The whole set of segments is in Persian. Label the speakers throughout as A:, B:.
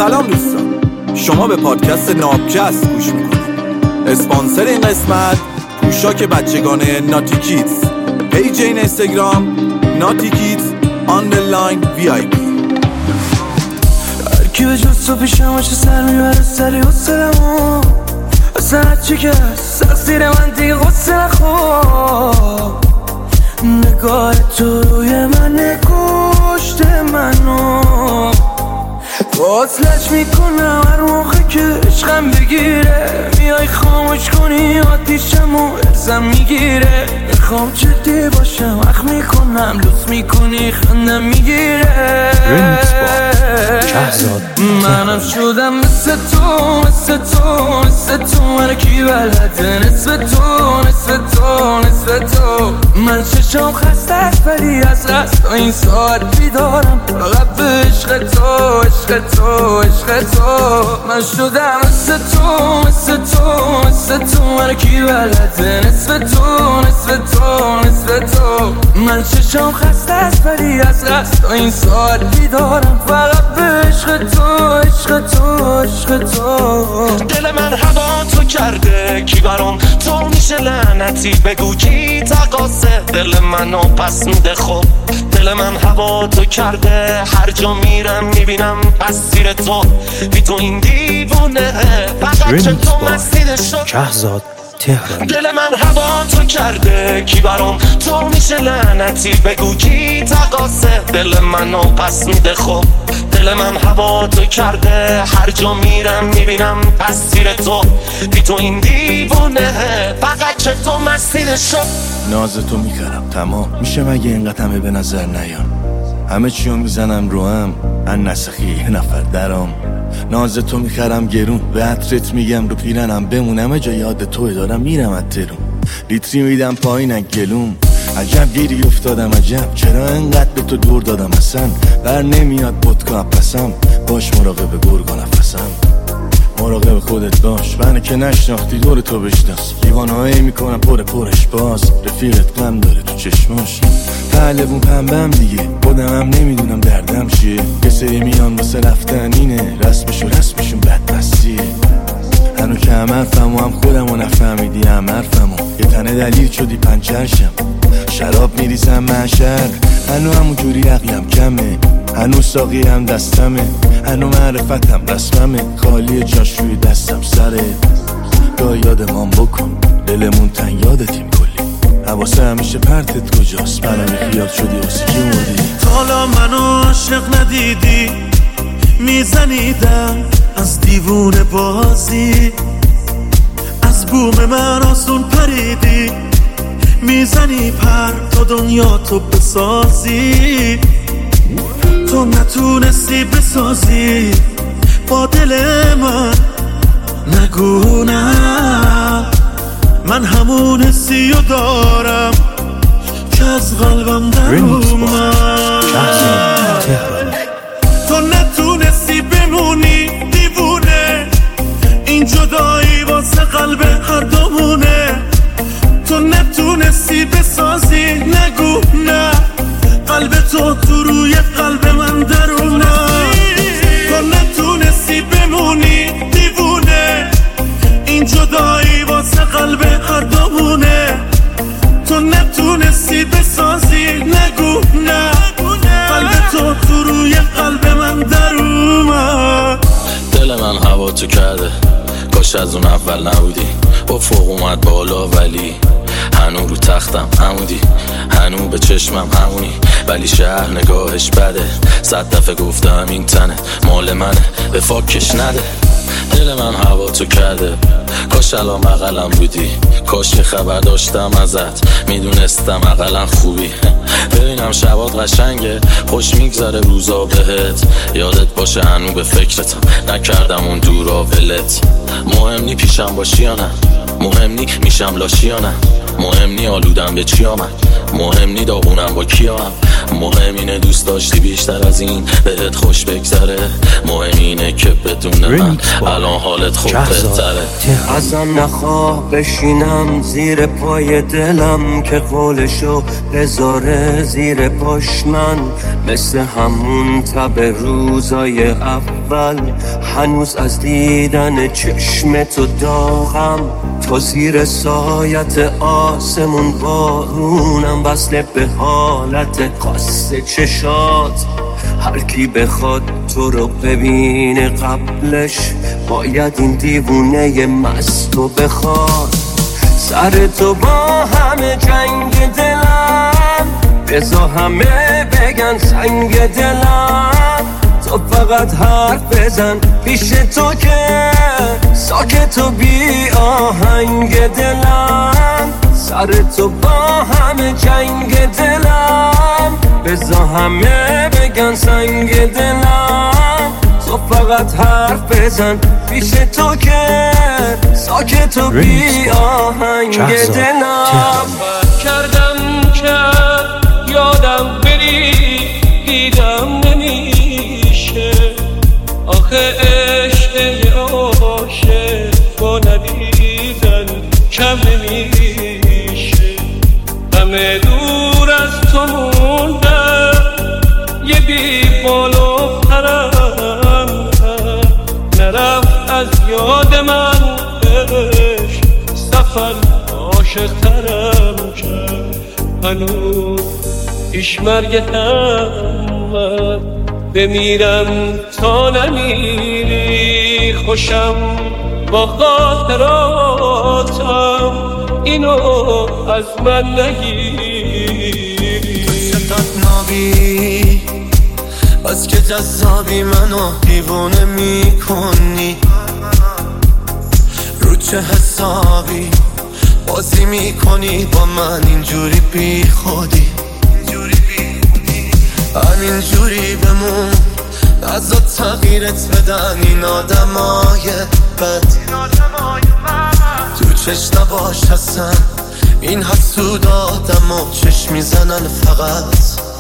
A: سلام دوستان، شما به پادکست نابکست گوش میکنید. اسپانسر این قسمت پوشاک بچگانه ناتی کیدز، پیج این اینستاگرام ناتی کیدز _VIP.
B: هرکی به جز تو پیشم باشه سر میبره سری حسلمو، واسه هرچی که هست زیر من دیگه غصه نخور. نگاه تو روی من کشت منو، وصلش میکنم هر موقع که عشقم بگیره. میای خاموش کنی آتیشمو ارزم میگیره. میخوام جدی باشم وقت میکنم لطف میکنی خندم میگیره. منم شدم مثل تو من کی بلده نصف تو من چشم خسته است ولی از قصد این ساعت بیدارم فقط به عشق تو من شدم مثل تو من کی بلده نصف تو من چشم خسته است ولی از قصد این ساعت بیدارم فقط به عشق تو
C: دل من هوا تو کرده کی برام تو میشه لعنتی بگو کی تقاسه دل منو پس میده. خب دل من هوا تو کرده هر جا میرم میبینم اسیر تو بی تو این دیوونه فقط چه تو مسیده شد
D: شهزاد تهران.
C: دل من هوا تو کرده کی برام تو میشه لعنتی بگو کی تقاسه دل منو پس میده. خب دل من هوا تو کرده هر جا میرم میبینم اسیر تو بی تو این دیوونه فقط چه تو مسیده شد.
E: ناز تو میکرم تمام میشه مگه اینقدر همه به نظر نیان، همه چیو میزنم رو هم ان نسخی یه نفر درام. ناز تو میخرم گرون به عطرت میگم رو پیرنم بمونم جا یاد توی دارم میرم اترون لیتری میدم پایین گلوم. عجب گیری افتادم عجب چرا انقدر به تو دور دادم اصلا بر نمیاد بدکا پسم باش مراقب گرگا نفسم مراقب خودت باش منو که نشناختی دور تو بشناس دیوانهایی میکنم پرش باز رفیقت غم داره تو چشماش پهلوون پنبم دیگه خودمم نمیدونم دردم چیه یه سری میان واسه رفتن اینه رسمشون بدبستیه هنو که هم حرفم و هم خودم و نفهمیدی هم حرفمو یه تنه دلیل شدی پنچرشم شراب میریزم محشر هنو همون جوری عقلم کمه هنو ساقی هم دستمه هنو معرفتم رسممه خالی جاش روی دستم سره گاه یادمان بکن دلمون تن یادتیم کلی حواسه همیشه پرتت کجاست منم خیال شدی واسه کی مردی
F: حالا منو عاشق ندیدی میزنیدم از دیوونه بازی از بوم من آسون پریدی میزنی پر تا دنیا تو بسازی تو نتونستی بسازی با دل من نگو نه من همون حسی رو دارم که از قلبم در اومد تو نتونستی بمونی دیوونه این جدایی واسه قلب هر دومونه تو نتونستی بسازی نگو نه قلب تو روی قلب من درونه تو نتونستی بمونی دیوونه این جدایی واسه قلب هر دومونه تو نتونستی بسازی نگو نه قلب تو روی قلب من در اومد.
G: دل من هوا تو کرده کاش از اون اول نبودی افق اومد بالا ولی هنو رو تختم همودی هنو به چشمم همونی ولی شهر نگاهش بده 100 دفعه گفتم این تنه مال منه به فاکش نده. دل من هوا تو کرده کاش الان بغلم بودی کاش که خبر داشتم ازت میدونستم اقلا خوبی ببینم شبات قشنگه خوش میگذره روزا بهت یادت باشه هنو به فکرتم نکردم اون دورا ولت مهم نی پیشم باشی یا نه مهم نی میشم لاشی یا نه، مهم نی آلودم به چی آمد، مهم نی داغونم با کیا هم، مهم اینه دوست داشتی بیشتر از این بهت خوش بگذره، مهم اینه که بدون من الان حالت خوب بهتره.
C: ازم نخواه بشینم زیر پای دلم که قولشو بذاره زیر پاش من، مثل همون تب روزای اول هنوز از دیدن چشم تو داغم، تو زیر سایت آسمون بارونم، وصله به حالت خاص چشات، هر کی بخواد تو رو ببینه قبلش باید این دیوونه مستو بخواد. سر تو با همه جنگ دلم، بذار همه بگن سنگ دلم، تو فقط حرف بزن پیش تو که ساکت و بی آهنگ دلم. سر تو با همه جنگ دلم، بذار همه بگن سنگ دلم، تو فقط حرف بزن پیش تو که ساکت و بی آهنگ دلم.
B: کردم که یادم بری دیدم نمیشه، آخه عشق عاشق با ندیدن کم نمیشه، همه دور از تو مونده یه بی بال و پرم، نرفت از یاد من عشق سفر عاشق ترم کرد، هنوز پیش مرگتم بمیرم تا نمیری، خوشم با خاطراتم اینو از من نگیری.
C: تو چقدر نابی بس که جذابی منو دیوونه میکنی، رو چه حسابی بازی میکنی با من اینجوری بی خودی، همینجوری بمون از تغییرت بدن این آدمای بد، تو چش نباش هستن این حسود آدم و چش میزنن فقط،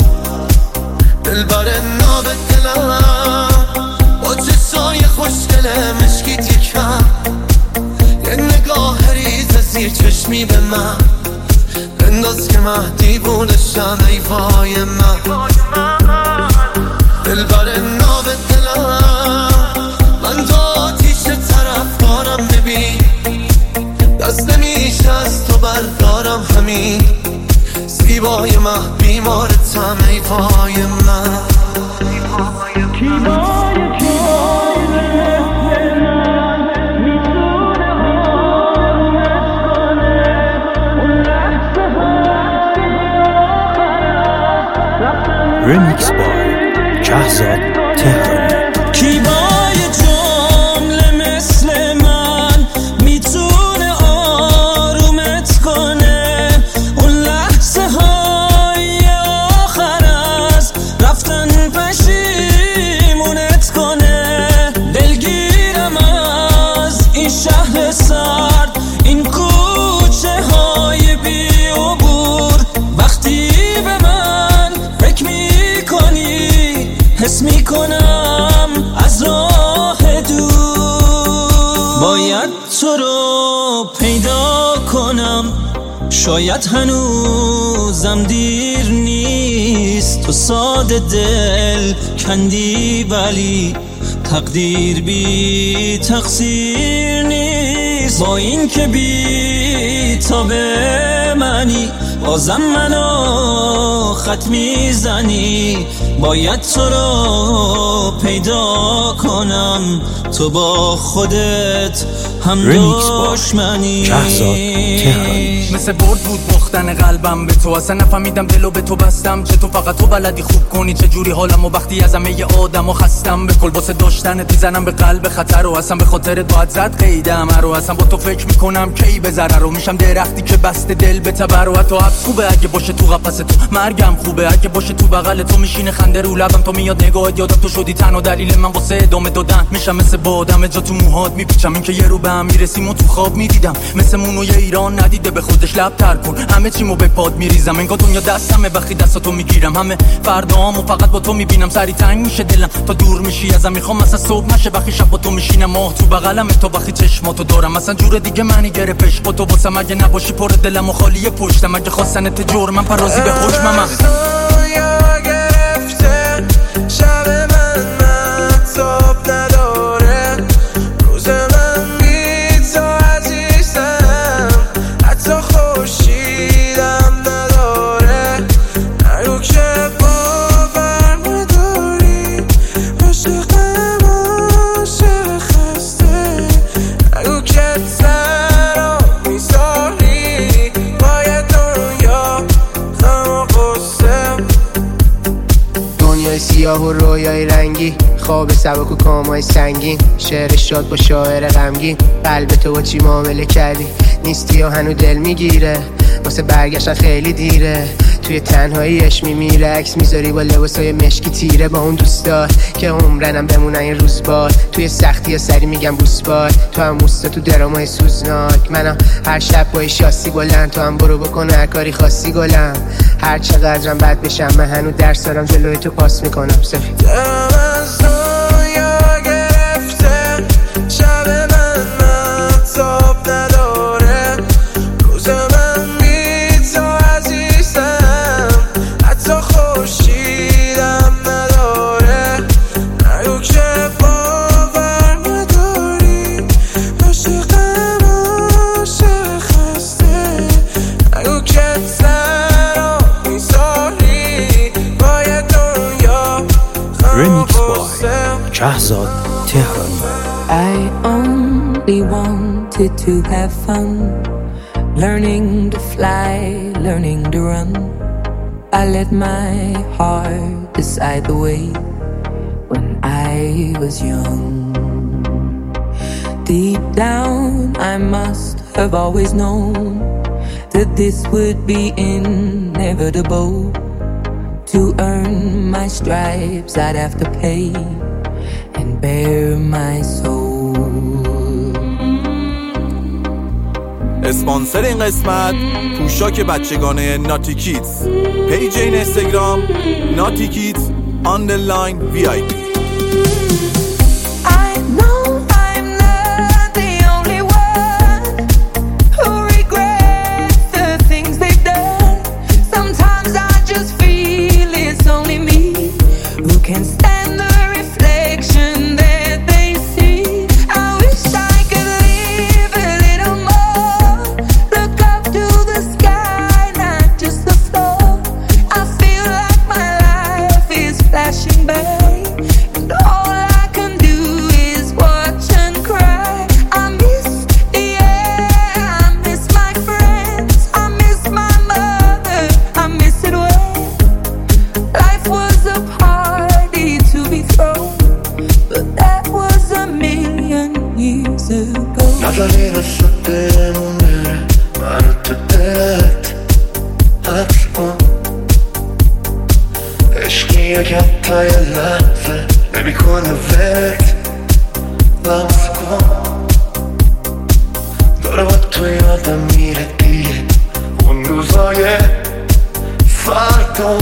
C: دلبر ناب دلم با چشای خوشگله مشکی تیکم، یه نگاه ریز زیر چشمی به من بنداز که من دیوونشم ای وای من، دلبر ناب دلم من تو آتیش طرف دارم، ببین دست نمیشه از تو بردارم، همین زیبای من بیمارتم ای وای من.
B: Remix by شهزاد تهرانی.
D: کی با یه جمله مثل من میتونه آرومت کنه، اون لحظه های آخر از رفتن پشیمونت کنه، دلگیرم از این شهر سرد این کوچه های بی عبور، وقتی به من فکر میکنی حس میکنم از راه دور، باید تو رو پیدا کنم، شاید هنوزم دیر نیست، تو ساده دل کندی ولی تقدیر بی تقصیر نیست، با این که بی تا به منی بازم منو خط میزنی، باید تو رو پیدا کنم تو با خودت هم دشمنی.
B: مثل برد بود باختن قلبم به تو، اصلا نفهمیدم دلو به تو بستم، چه تو فقط تو بلدی خوب کنی، چه جوری حالمو وقتی از همه آدمو خستم، به کل واسه داشتنت میزنم به قلب خطر و اصلا به خاطرت باید زد قیدم رو، اصلا با تو فکر میکنم کی به ضرر رو میشم درختی که بسته دل به تبر و حتی حبس خوبه اگه باشه تو قفس تو، مرگم خوبه اگه باشه تو بغل تو، میشینه خنده رو لبم تو میاد نگاهت یادم تو شدی تنها دلیل من واسه ادامه دادن، میشم مثل بادم جا تو موهات میپیچم، این که یه رو
H: به هم میرسیم و تو خواب میدیدم مثل مونوی ایران ندیده به خودش لب تر کن همه چیمو به پاد میریزم انگار دنیا دستمه وقتی دستاتو میگیرم همه فرداهامو فقط با تو میبینم سری تنگ میشه دلم تا دور میشی ازم میخوام مثلا صبح نشه وقتی شب با تو میشینم ماه تو بغلمه تا وقتی چشماتو دارم مثلا جور دیگه معنی گرفت عشق با تو واسم اگه نباشی پر دلم و خالی پشتم اگه خواستنت جرمم پرازی به حکمم
B: شب من مهتاب نداره روز من بی تو عزیزم حتی خورشیدم نداره نگو که باور نداری عاشقم عاشق خسته نگو که تنها میذاری باید دنیا غم و غصه دنیای سیاه و رویای رنگی خواب سبک و کامای سنگین شعر شاد با شاعر غمگین قلب تو با چی معامله کردی نیستی و هنو دل میگیره واسه برگشتن خیلی دیره توی تنهاییش میمیره عکس میذاری با لباسای مشکی تیره با اون دوستات که عمرنم بمونن یه روز باد توی سختی ها سری میگم بوس باد تو هم موستا تو درامای سوزناک منم هر شب با شاسی گلن تو هم برو بکن هر کاری خاصی گلم هر چقدرم بد بشم من هنو درس دارم جلوی تو پاس میکنم سفید دلم از دنیا گرفته شب من مهتاب نداره روز من بی تو عزیزم حتی خورشیدم نداره نگو که باور نداری عاشقم عاشق خسته نگو که
I: Remix by Shahzad Tehrani.
J: I only wanted to have fun, learning to fly, learning to run. I let my heart decide the way when I was young. Deep down I must have always known that this would be inevitable. To earn my stripes I'd have to pay and bare my soul.
A: اسپانسر این قسمت پوشاک بچگانه ناتی کیدز پیج این اینستاگرام ناتی کیدز _VIP
J: Can't stand the reflection that they see. I wish I could live a little more. Look up to the sky, not just the floor. I feel like my life is flashing by, and all I can do is watch and cry. I miss the air, I miss my friends, I miss my mother, I miss it when life was a party to be thrown, but that was a million years ago.
B: نظری رسد دلمون بره منو تو دلت حبس کن عشقی یک حتی یه لحظه نمیکنه ولت لمس کن داره با تو یادم میره دیگه اون روزای فردا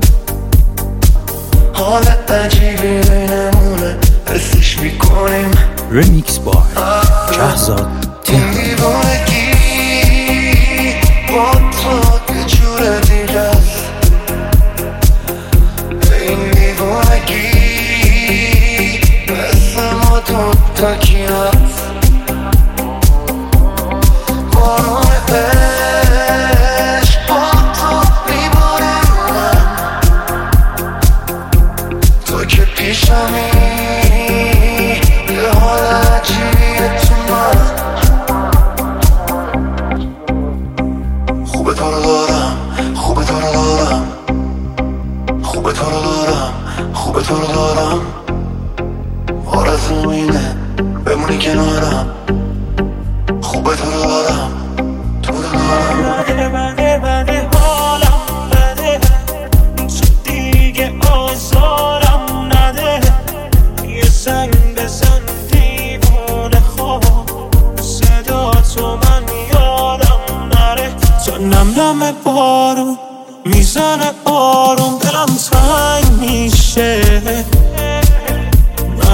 B: حالت عجیبی بینمونه حسش میکنیم
I: Remix by Shahzad Tehrani.
B: دیوانگی با تو یه جور دیگه است این دیوانگی مثل ما دوتا کی هست بارون عشق با تو میباره من تو که پیشمی یه حال عجیبیه تو من خوبه تو رو دارم خوبه تو رو دارم خوبه تو رو دارم خوبه تو رو دارم آرزوم اینه بمونی کنارم خوبه تو رو دارم تو رو دارم بده حالم بده تو دیگه آزارم نده یه زنگ بزن دیوانه خواب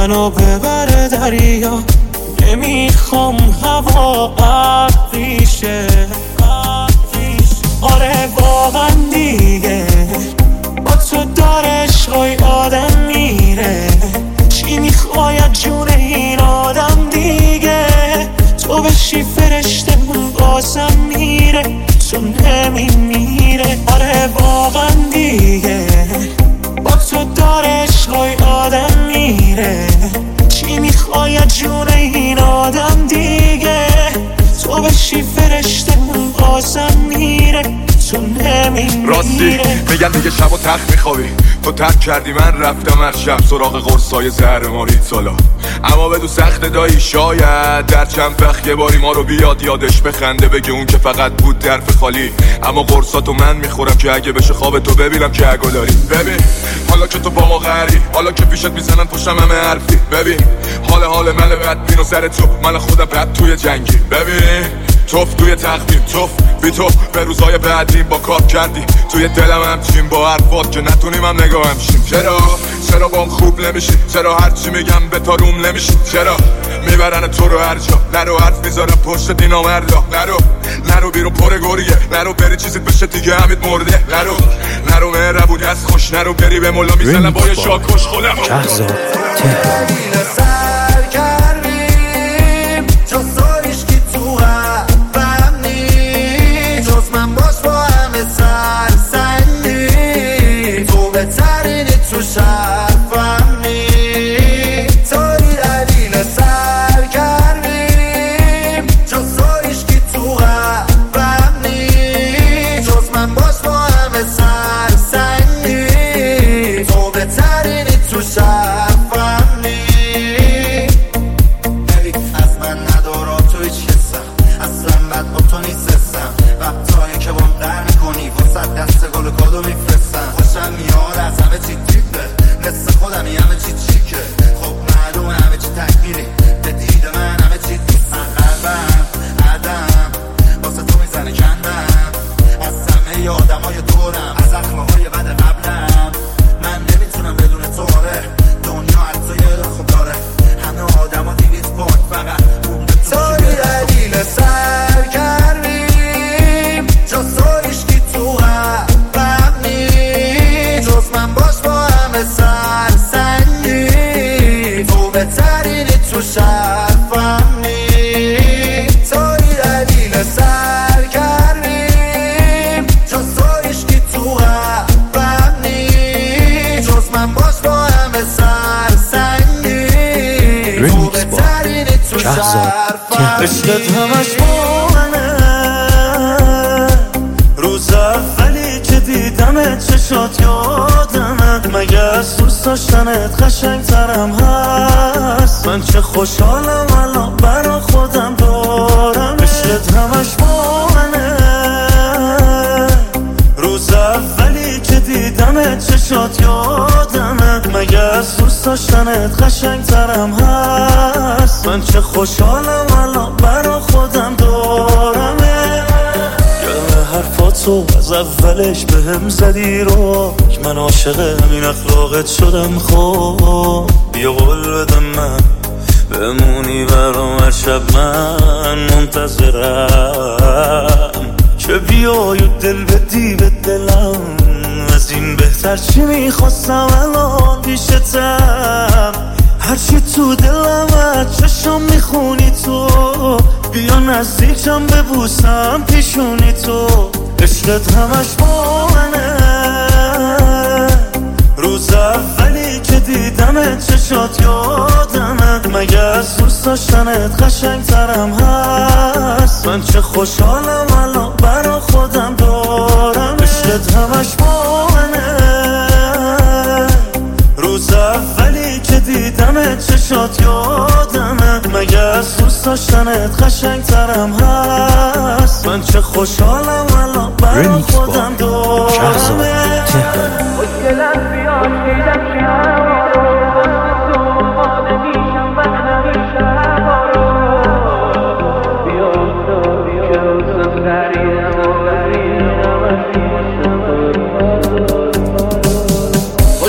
C: منو ببره دریا، نمیخوام هوا ابریشه. آره واقعا دیگه با تو داره عشقای آدم میره، چی میخواید جون این آدم دیگه؟ تو بشی فرشته من بازم میره، تو نمیمیره. آره واقعا دیگه با تو داره عشقای آدم میره، چی میخواید جون این آدم دیگه؟ تو بشی فرشته من بازم میره، تو نمیمیره.
K: راستی میگن دیگه شب و تخت میخوابی، تو ترک کردی من رفتم هر شب سراغ قرصای زهرماری سالا. اما بدو سخت دایی شاید در چند وقت یه باری ما رو بیاد یادش بخنده، بگه اون که فقط بود درف خالی. اما قرصاتو من میخورم که اگه بشه خواب تو ببینم که اگه داری. ببین حالا که تو با ما غری، حالا که پیشت میزنن پشتم همه حرفی. ببین حال من بدبین و سر تو من خودم بد توی جنگی. ببین توف توی تقدیم، توف بی تو به روزای بعدیم با کار کردی توی دلم همچین با حرفات که نتونیم هم نگاه همشیم. چرا با هم خوب نمیشی؟ چرا هرچی میگم به تا روم نمیشی؟ چرا میبرن تو رو هر جا؟ نرو حرف میذارم پشت دینا مردا، نرو بیرون پر گریه، نرو بری چیزی بشه دیگه همید مرده، نرو مهربونی از خوش، نرو بری به مولا میزنم با یه شاکش خودم.
I: شهرزاد تهران
B: عشقت همش مانه، روز اولی که دیدمت چشات یادمه، مگه از دوست داشتنت قشنگ ترم هست؟ من چه خوشحالم الان برا خودم دارم. عشقت همش مانه، روز اولی که دیدمت چشات یادمه، مگه از دوست داشتنت قشنگ ترم هست؟ من چه خوشحالم الان برا خودم دارم. یادم حرفاتو از اولش بهم زدی رو که من عاشق همین اخلاقت شدم. خب بیا قول بدم من بمونی برام هر شب، من منتظرم که بیای و دل بدی به دلم. از این بهتر چی میخواستم الان پیشتم، هرچی تو دلم از چشم میخونی تو، بیا نزدیکم ببوسم پیشونی تو. عشقت همش مانه، روز اولی که دیدمت چشات یادمه، مگه از دوست داشتنت قشنگ ترم هست؟ من چه خوشحالم الان برا خودم دارم. عشقت همش مانه، روز اولی که دیدمت چشات یادمه، مگه از دوست داشتنت قشنگ ترم هست؟ من چه خوشحالم الان برا خودم دارم.
L: خوشگلم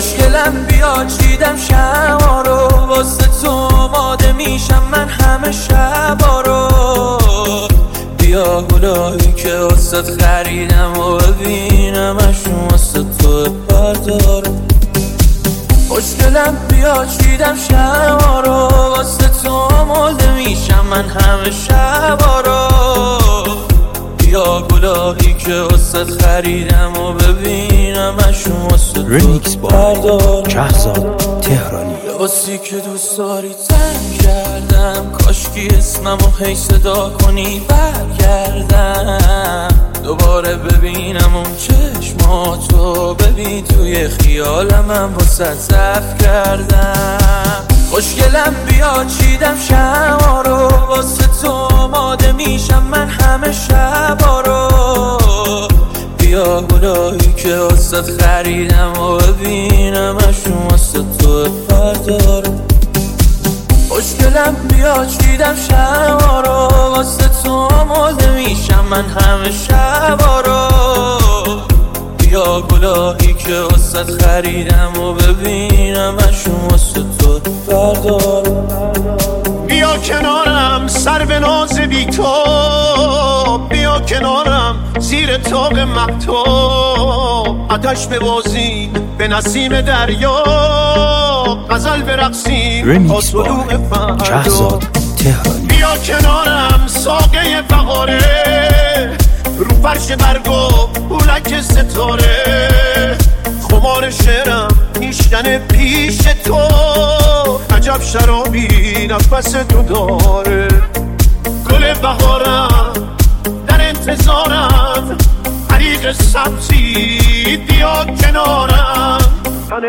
B: خوشگلم بیا چیدم شما رو واسه تو آماده میشم من همه شبا رو بیا گلایی که واسه خریدم و ببینمشون واسه تو بردارم خوشگلم بیا چیدم شما رو واسه تو آماده میشم من همه شبا رو بیا گلایی که واسه خریدم و ببینمشون واسه تو بردارم
I: شهرزاد تهرانی
B: لباسی که دوست داری تن کردم کاشکی اسممو هی صدا کنی برگردم دوباره ببینم اون چشماتو ببین توی خیالم واسه ضعف کردم خوشگلم بیا چیدم شما رو واسه تو آماده میشم من همه شبا رو بیا گلایی که واسه خریدم و ببینمشون واسه تو بردارم خوشگلم بیا چیدم شما رو واسه تو آماده میشم من همه شبا رو بیا گلایی که واسه خریدم و ببینمشون واسه تو بردارم
C: بیا کنارم سر به ناز بی تو بیا کنارم زیر طاق مهتاب آتش ببازیم به نسیم دریا غزل برقصیم تا طلوع فردا
I: شهرزاد تهرانی
C: بیا کنارم ساقه بهاره رو فرش برگو پولک ستاره خمار شعرم میشکنه پیش تو عجب شرابی نفس تو داره گل بهارم در انتظارم حریق سبزی بیا کنارم تن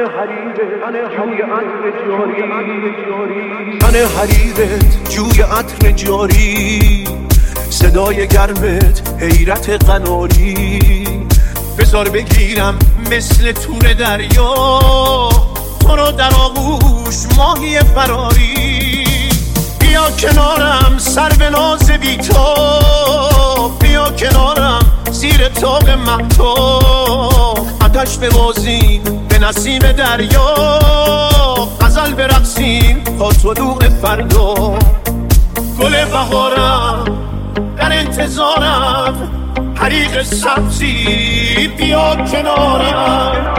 C: حریرت جوی عطر جاری صدای گرمت حیرت قناری بذار بگیرم مثل تور دریا تو رو در آغوش ماهی فراری بیا کنارم سر به ناز بی تو بیا کنارم زیر طاق مهتاب آتش ببازیم به نسیم دریا غزل برقصیم تا طلوع فردا گل بهارم در انتظارم حریق سبزی بیا کنارم